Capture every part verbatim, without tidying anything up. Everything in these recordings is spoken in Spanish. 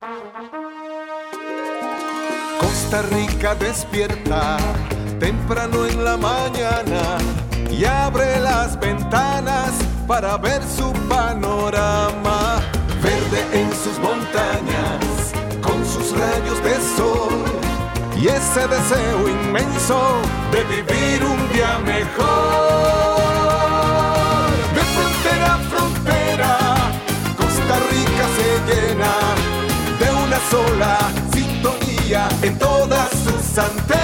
Costa Rica despierta temprano en la mañana y abre las ventanas para ver su panorama. Verde en sus montañas, con sus rayos de sol y ese deseo inmenso de vivir un día mejor. De frontera a frontera, Costa Rica se llena de una sola sintonía en todas sus antenas.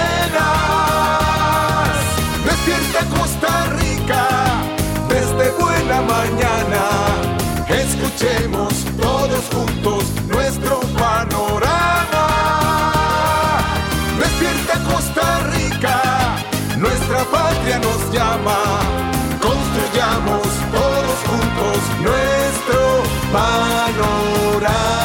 Despierta Costa Rica desde buena mañana. Escuchemos todos juntos nuestro panorama. Despierta Costa Rica, nuestra patria nos llama. Construyamos todos juntos nuestro panorama.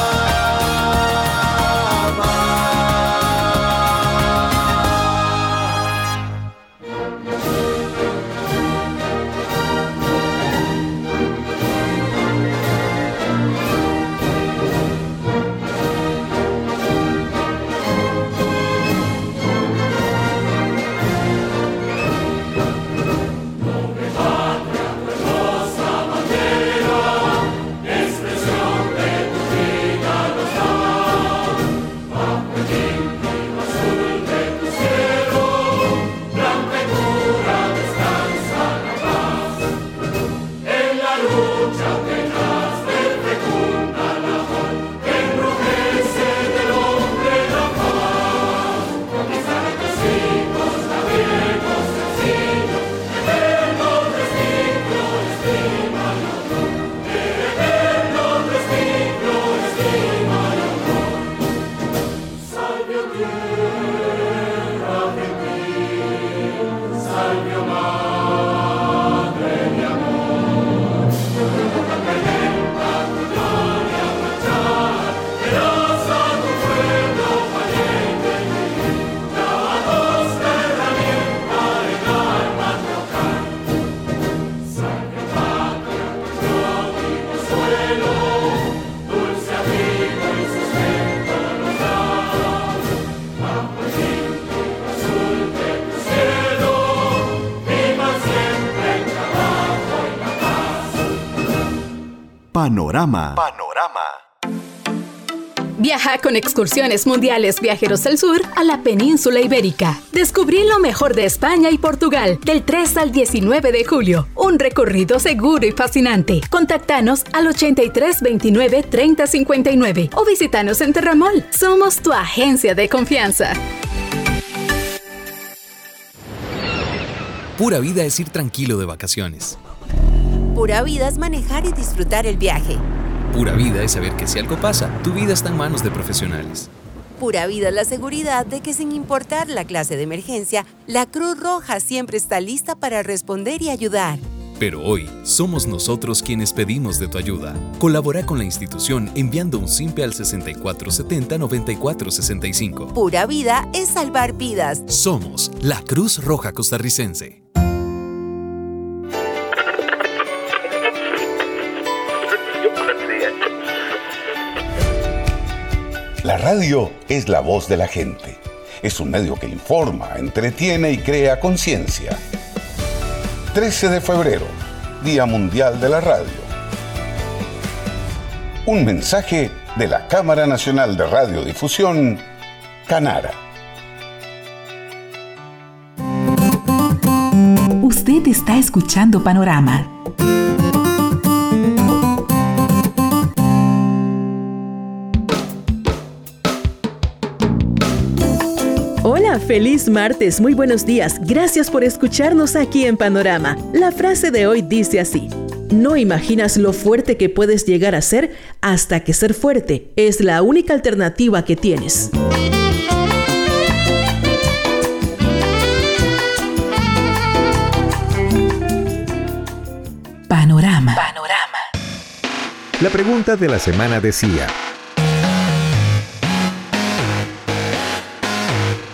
Panorama. Panorama. Viaja con Excursiones Mundiales Viajeros del Sur a la península ibérica. Descubrí lo mejor de España y Portugal del tres al diecinueve de julio. Un recorrido seguro y fascinante. Contáctanos al ochenta y tres veintinueve treinta cincuenta y nueve o visítanos en Terramol. Somos tu agencia de confianza. Pura vida es ir tranquilo de vacaciones. Pura vida es manejar y disfrutar el viaje. Pura vida es saber que si algo pasa, tu vida está en manos de profesionales. Pura vida es la seguridad de que sin importar la clase de emergencia, la Cruz Roja siempre está lista para responder y ayudar. Pero hoy, somos nosotros quienes pedimos de tu ayuda. Colabora con la institución enviando un simpe al sesenta y cuatro setenta noventa y cuatro sesenta y cinco. Pura vida es salvar vidas. Somos la Cruz Roja Costarricense. La radio es la voz de la gente. Es un medio que informa, entretiene y crea conciencia. trece de febrero, Día Mundial de la Radio. Un mensaje de la Cámara Nacional de Radiodifusión, Canara. Usted está escuchando Panorama. Hola, feliz martes, muy buenos días. Gracias por escucharnos aquí en Panorama. La frase de hoy dice así: no imaginas lo fuerte que puedes llegar a ser hasta que ser fuerte es la única alternativa que tienes. Panorama. Panorama. La pregunta de la semana decía: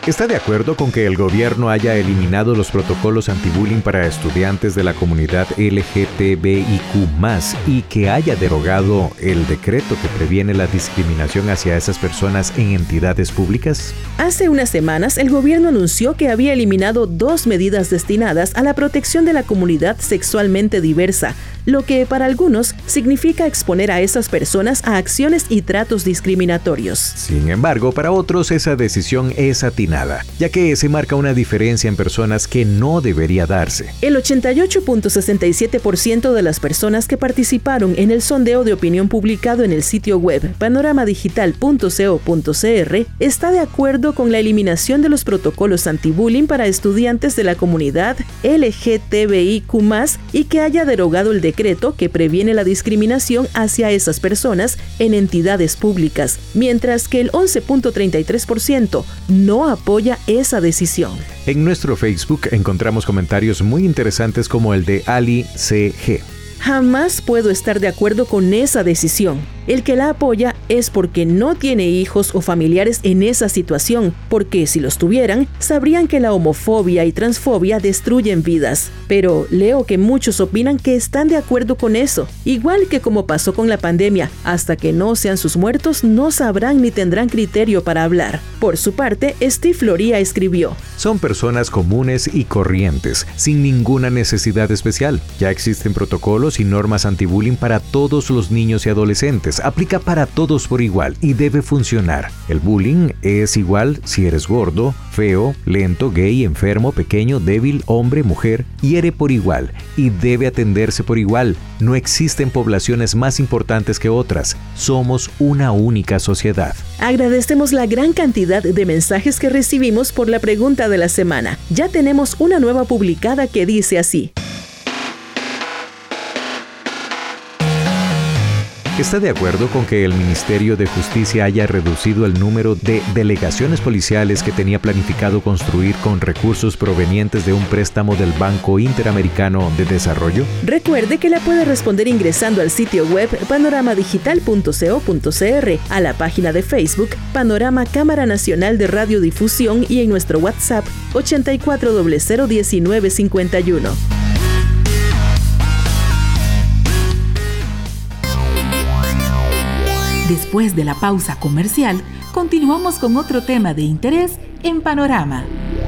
¿Está de acuerdo con que el gobierno haya eliminado los protocolos antibullying para estudiantes de la comunidad L G T B I Q más, y que haya derogado el decreto que previene la discriminación hacia esas personas en entidades públicas? Hace unas semanas, el gobierno anunció que había eliminado dos medidas destinadas a la protección de la comunidad sexualmente diversa, lo que para algunos significa exponer a esas personas a acciones y tratos discriminatorios. Sin embargo, para otros esa decisión es atinada, ya que se marca una diferencia en personas que no debería darse. El ochenta y ocho punto sesenta y siete por ciento de las personas que participaron en el sondeo de opinión publicado en el sitio web panorama digital punto co punto cr está de acuerdo con la eliminación de los protocolos antibullying para estudiantes de la comunidad L G T B I Q más, y que haya derogado el decreto que previene la discriminación hacia esas personas en entidades públicas, mientras que el once punto treinta y tres por ciento no apoya esa decisión. En nuestro Facebook encontramos comentarios muy interesantes como el de Ali C G. Jamás puedo estar de acuerdo con esa decisión. El que la apoya es porque no tiene hijos o familiares en esa situación, porque si los tuvieran, sabrían que la homofobia y transfobia destruyen vidas. Pero leo que muchos opinan que están de acuerdo con eso, igual que como pasó con la pandemia, hasta que no sean sus muertos no sabrán ni tendrán criterio para hablar. Por su parte, Steve Floría escribió: son personas comunes y corrientes, sin ninguna necesidad especial. Ya existen protocolos y normas antibullying para todos los niños y adolescentes. Aplica para todos por igual y debe funcionar. El bullying es igual si eres gordo, feo, lento, gay, enfermo, pequeño, débil, hombre, mujer. Hiere por igual y debe atenderse por igual. No existen poblaciones más importantes que otras. Somos una única sociedad. Agradecemos la gran cantidad de mensajes que recibimos por la pregunta de la semana. Ya tenemos una nueva publicada que dice así: ¿está de acuerdo con que el Ministerio de Justicia haya reducido el número de delegaciones policiales que tenía planificado construir con recursos provenientes de un préstamo del Banco Interamericano de Desarrollo? Recuerde que la puede responder ingresando al sitio web panorama digital punto co punto cr, a la página de Facebook Panorama Cámara Nacional de Radiodifusión y en nuestro WhatsApp ochenta y cuatro cero cero diecinueve cincuenta y uno. Después de la pausa comercial, continuamos con otro tema de interés en Panorama.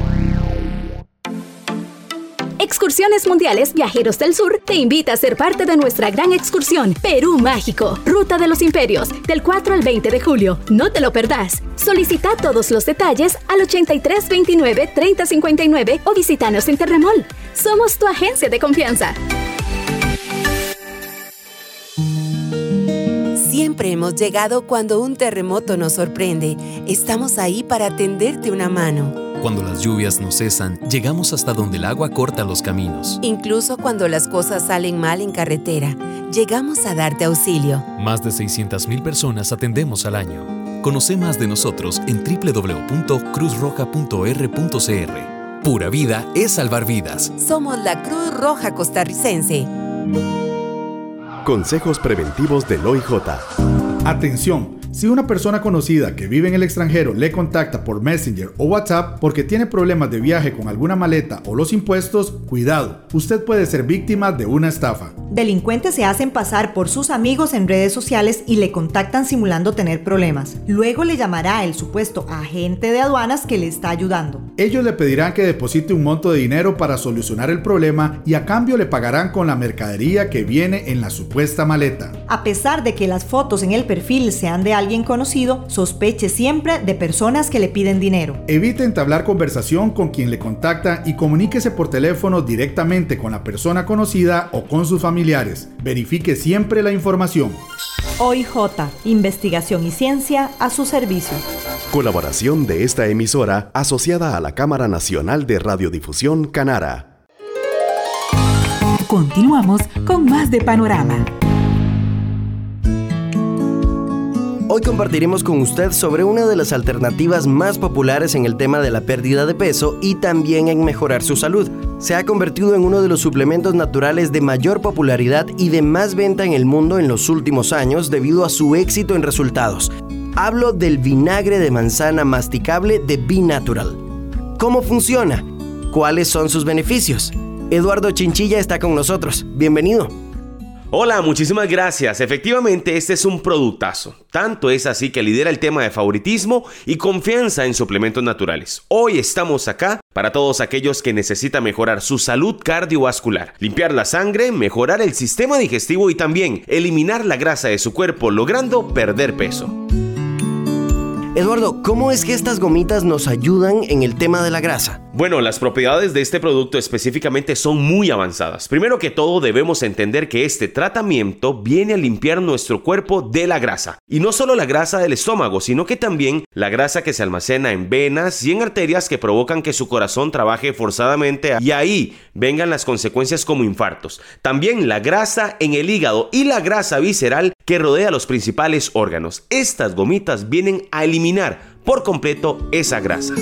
Excursiones Mundiales Viajeros del Sur te invita a ser parte de nuestra gran excursión Perú Mágico, Ruta de los Imperios, del cuatro al veinte de julio. No te lo perdás. Solicita todos los detalles al ochenta y tres veintinueve treinta cincuenta y nueve o visítanos en Terremol. Somos tu agencia de confianza. Siempre hemos llegado cuando un terremoto nos sorprende. Estamos ahí para tenderte una mano. Cuando las lluvias no cesan, llegamos hasta donde el agua corta los caminos. Incluso cuando las cosas salen mal en carretera, llegamos a darte auxilio. Más de seiscientas mil personas atendemos al año. Conoce más de nosotros en doble u doble u doble u punto cruz roja punto r punto c r. Pura vida es salvar vidas. Somos la Cruz Roja Costarricense. Consejos preventivos del O I J. Atención, si una persona conocida que vive en el extranjero le contacta por Messenger o WhatsApp porque tiene problemas de viaje con alguna maleta o los impuestos, cuidado, usted puede ser víctima de una estafa. Delincuentes se hacen pasar por sus amigos en redes sociales y le contactan simulando tener problemas. Luego le llamará el supuesto agente de aduanas que le está ayudando. Ellos le pedirán que deposite un monto de dinero para solucionar el problema y a cambio le pagarán con la mercadería que viene en la supuesta maleta. A pesar de que las fotos en el perfil sean de alguien conocido, sospeche siempre de personas que le piden dinero. Evite entablar conversación con quien le contacta y comuníquese por teléfono directamente con la persona conocida o con sus familiares. Verifique siempre la información. O I J, investigación y ciencia a su servicio. Colaboración de esta emisora asociada a la Cámara Nacional de Radiodifusión Canara. Continuamos con más de Panorama. Hoy compartiremos con usted sobre una de las alternativas más populares en el tema de la pérdida de peso y también en mejorar su salud. Se ha convertido en uno de los suplementos naturales de mayor popularidad y de más venta en el mundo en los últimos años debido a su éxito en resultados. Hablo del vinagre de manzana masticable de B Natural. ¿cómo funciona? ¿Cuáles son sus beneficios? Eduardo Chinchilla está con nosotros. Bienvenido. Hola, muchísimas gracias. Efectivamente, este es un productazo. Tanto es así que lidera el tema de favoritismo y confianza en suplementos naturales. Hoy estamos acá para todos aquellos que necesitan mejorar su salud cardiovascular, limpiar la sangre, mejorar el sistema digestivo y también eliminar la grasa de su cuerpo, logrando perder peso. Eduardo, ¿cómo es que estas gomitas nos ayudan en el tema de la grasa? Bueno, las propiedades de este producto específicamente son muy avanzadas. Primero que todo, debemos entender que este tratamiento viene a limpiar nuestro cuerpo de la grasa. Y no solo la grasa del estómago, sino que también la grasa que se almacena en venas y en arterias que provocan que su corazón trabaje forzadamente y ahí vengan las consecuencias como infartos. También la grasa en el hígado y la grasa visceral que rodea los principales órganos. Estas gomitas vienen a eliminar por completo esa grasa.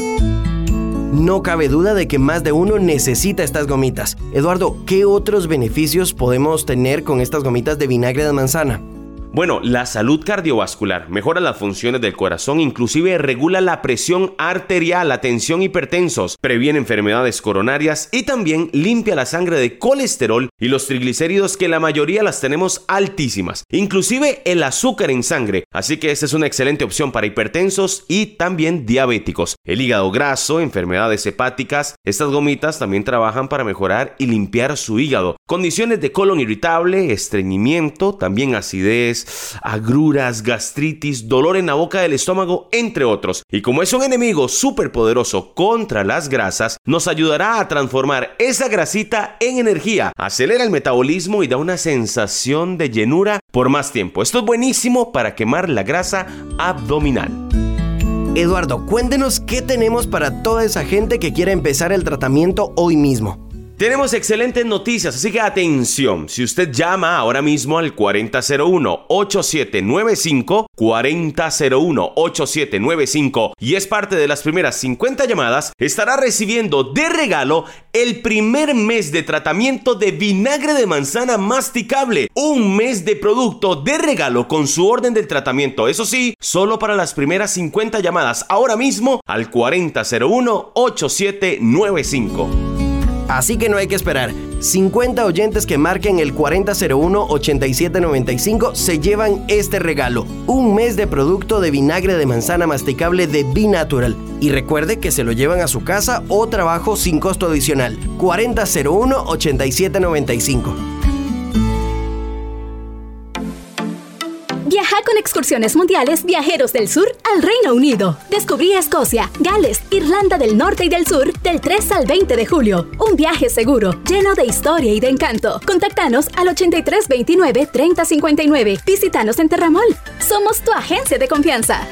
No cabe duda de que más de uno necesita estas gomitas. Eduardo, ¿qué otros beneficios podemos tener con estas gomitas de vinagre de manzana? Bueno, la salud cardiovascular mejora las funciones del corazón, inclusive regula la presión arterial, la tensión hipertensos, previene enfermedades coronarias y también limpia la sangre de colesterol y los triglicéridos que la mayoría las tenemos altísimas, inclusive el azúcar en sangre, así que esta es una excelente opción para hipertensos y también diabéticos. El hígado graso, enfermedades hepáticas, estas gomitas también trabajan para mejorar y limpiar su hígado, condiciones de colon irritable, estreñimiento, también acidez, agruras, gastritis, dolor en la boca del estómago, entre otros. Y como es un enemigo súper poderoso contra las grasas, nos ayudará a transformar esa grasita en energía, acelera el metabolismo y da una sensación de llenura por más tiempo. Esto es buenísimo para quemar la grasa abdominal. Eduardo, cuéntenos qué tenemos para toda esa gente que quiera empezar el tratamiento hoy mismo. Tenemos excelentes noticias, así que atención, si usted llama ahora mismo al cuarenta cero uno, ochenta y siete noventa y cinco, cuarenta cero uno, ochenta y siete noventa y cinco y es parte de las primeras cincuenta llamadas, estará recibiendo de regalo el primer mes de tratamiento de vinagre de manzana masticable, un mes de producto de regalo con su orden del tratamiento, eso sí, solo para las primeras cincuenta llamadas ahora mismo al cuarenta cero uno, ochenta y siete noventa y cinco. Así que no hay que esperar. cincuenta oyentes que marquen el cuarenta cero uno, ochenta y siete noventa y cinco se llevan este regalo. Un mes de producto de vinagre de manzana masticable de B-Natural. Y recuerde que se lo llevan a su casa o trabajo sin costo adicional. cuarenta cero uno, ochenta y siete noventa y cinco. Viaja con Excursiones Mundiales Viajeros del Sur al Reino Unido. Descubrí Escocia, Gales, Irlanda del Norte y del Sur del tres al veinte de julio. Un viaje seguro, lleno de historia y de encanto. Contáctanos al ochenta y tres veintinueve, treinta cincuenta y nueve. Visítanos en Terramol. Somos tu agencia de confianza.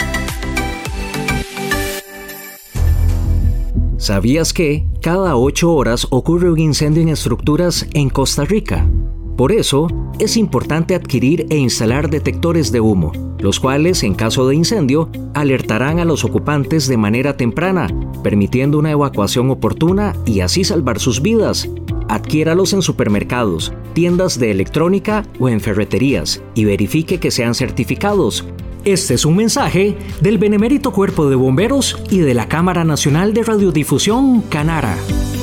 ¿Sabías que cada ocho horas ocurre un incendio en estructuras en Costa Rica? Por eso, es importante adquirir e instalar detectores de humo, los cuales, en caso de incendio, alertarán a los ocupantes de manera temprana, permitiendo una evacuación oportuna y así salvar sus vidas. Adquiéralos en supermercados, tiendas de electrónica o en ferreterías y verifique que sean certificados. Este es un mensaje del Benemérito Cuerpo de Bomberos y de la Cámara Nacional de Radiodifusión, Canara.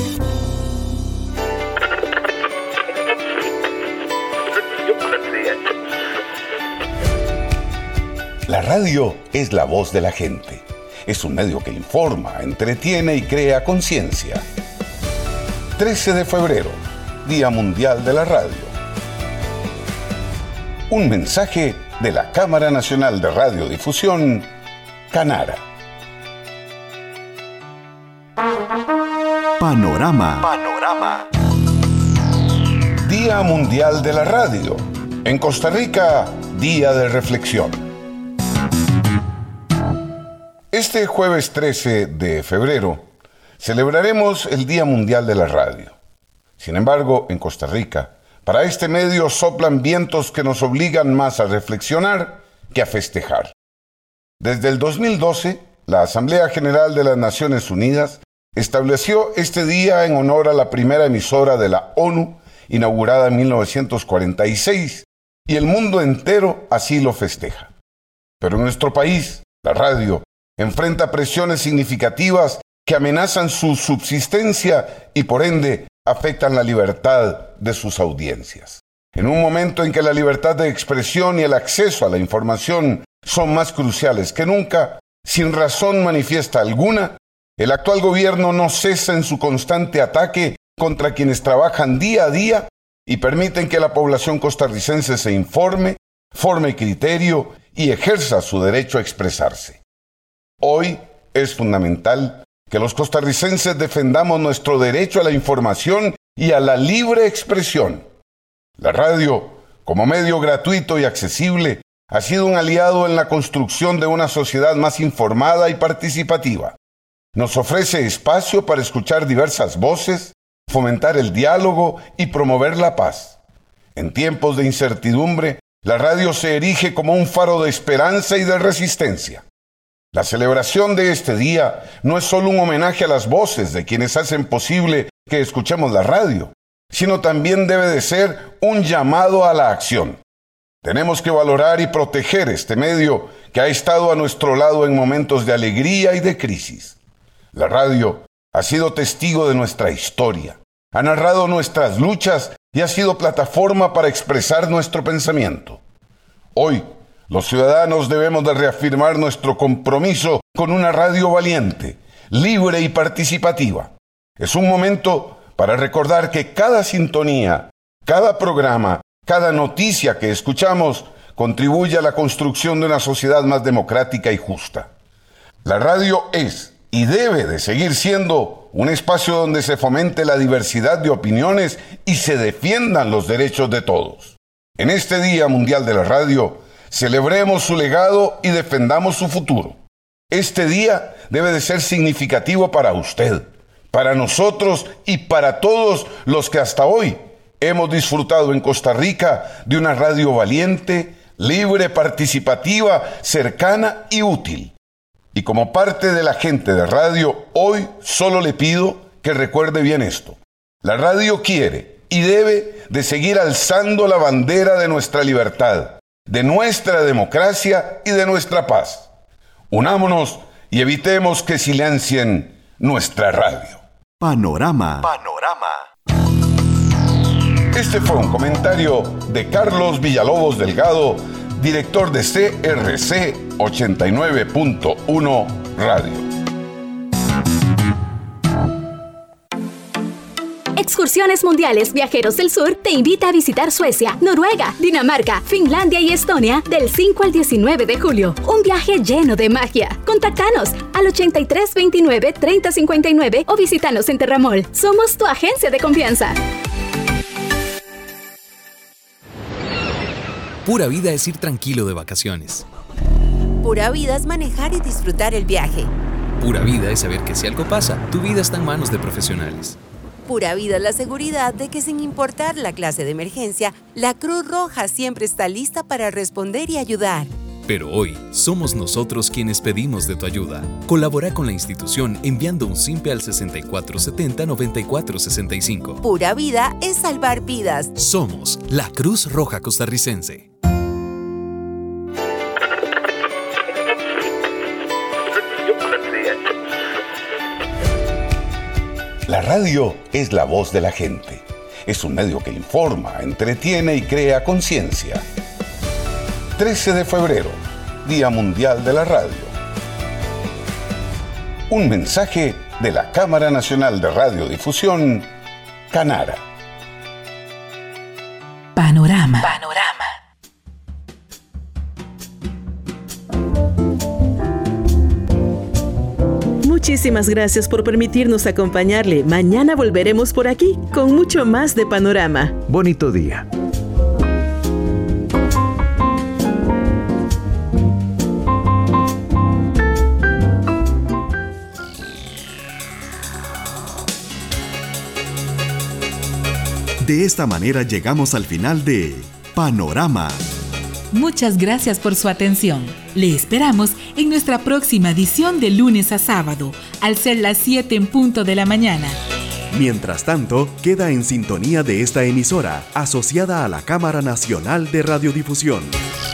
La radio es la voz de la gente. Es un medio que informa, entretiene y crea conciencia. trece de febrero, Día Mundial de la Radio. Un mensaje de la Cámara Nacional de Radiodifusión, Canara. Panorama. Panorama. Día Mundial de la Radio. En Costa Rica, Día de Reflexión. Este jueves trece de febrero celebraremos el Día Mundial de la Radio. Sin embargo, en Costa Rica, para este medio soplan vientos que nos obligan más a reflexionar que a festejar. Desde el dos mil doce, la Asamblea General de las Naciones Unidas estableció este día en honor a la primera emisora de la ONU, inaugurada en mil novecientos cuarenta y seis, y el mundo entero así lo festeja. Pero en nuestro país, la radio enfrenta presiones significativas que amenazan su subsistencia y por ende afectan la libertad de sus audiencias. En un momento en que la libertad de expresión y el acceso a la información son más cruciales que nunca, sin razón manifiesta alguna, el actual gobierno no cesa en su constante ataque contra quienes trabajan día a día y permiten que la población costarricense se informe, forme criterio y ejerza su derecho a expresarse. Hoy es fundamental que los costarricenses defendamos nuestro derecho a la información y a la libre expresión. La radio, como medio gratuito y accesible, ha sido un aliado en la construcción de una sociedad más informada y participativa. Nos ofrece espacio para escuchar diversas voces, fomentar el diálogo y promover la paz. En tiempos de incertidumbre, la radio se erige como un faro de esperanza y de resistencia. La celebración de este día no es solo un homenaje a las voces de quienes hacen posible que escuchemos la radio, sino también debe de ser un llamado a la acción. Tenemos que valorar y proteger este medio que ha estado a nuestro lado en momentos de alegría y de crisis. La radio ha sido testigo de nuestra historia, ha narrado nuestras luchas y ha sido plataforma para expresar nuestro pensamiento. Hoy, los ciudadanos debemos de reafirmar nuestro compromiso con una radio valiente, libre y participativa. Es un momento para recordar que cada sintonía, cada programa, cada noticia que escuchamos contribuye a la construcción de una sociedad más democrática y justa. La radio es y debe de seguir siendo un espacio donde se fomente la diversidad de opiniones y se defiendan los derechos de todos. En este Día Mundial de la Radio, celebremos su legado y defendamos su futuro. Este día debe de ser significativo para usted, para nosotros y para todos los que hasta hoy hemos disfrutado en Costa Rica de una radio valiente, libre, participativa, cercana y útil. Y como parte de la gente de radio, hoy solo le pido que recuerde bien esto. La radio quiere y debe de seguir alzando la bandera de nuestra libertad, de nuestra democracia y de nuestra paz. Unámonos y evitemos que silencien nuestra radio. Panorama. Panorama. Este fue un comentario de Carlos Villalobos Delgado, director de C R C ochenta y nueve punto uno Radio. Excursiones Mundiales Viajeros del Sur te invita a visitar Suecia, Noruega, Dinamarca, Finlandia y Estonia del cinco al diecinueve de julio. Un viaje lleno de magia. Contáctanos al ochenta y tres veintinueve treinta cincuenta y nueve o visítanos en Terramol. Somos tu agencia de confianza. Pura vida es ir tranquilo de vacaciones. Pura vida es manejar y disfrutar el viaje. Pura vida es saber que si algo pasa, tu vida está en manos de profesionales. Pura vida es la seguridad de que sin importar la clase de emergencia, la Cruz Roja siempre está lista para responder y ayudar. Pero hoy somos nosotros quienes pedimos de tu ayuda. Colabora con la institución enviando un simpe al sesenta y cuatro setenta noventa y cuatro sesenta y cinco. Pura vida es salvar vidas. Somos la Cruz Roja Costarricense. La radio es la voz de la gente. Es un medio que informa, entretiene y crea conciencia. trece de febrero, Día Mundial de la Radio. Un mensaje de la Cámara Nacional de Radiodifusión, Canara. Panorama. Panorama. Muchísimas gracias por permitirnos acompañarle. Mañana volveremos por aquí con mucho más de Panorama. Bonito día. De esta manera llegamos al final de Panorama. Muchas gracias por su atención. Le esperamos en nuestra próxima edición de lunes a sábado, al ser las siete en punto de la mañana. Mientras tanto, queda en sintonía de esta emisora, asociada a la Cámara Nacional de Radiodifusión.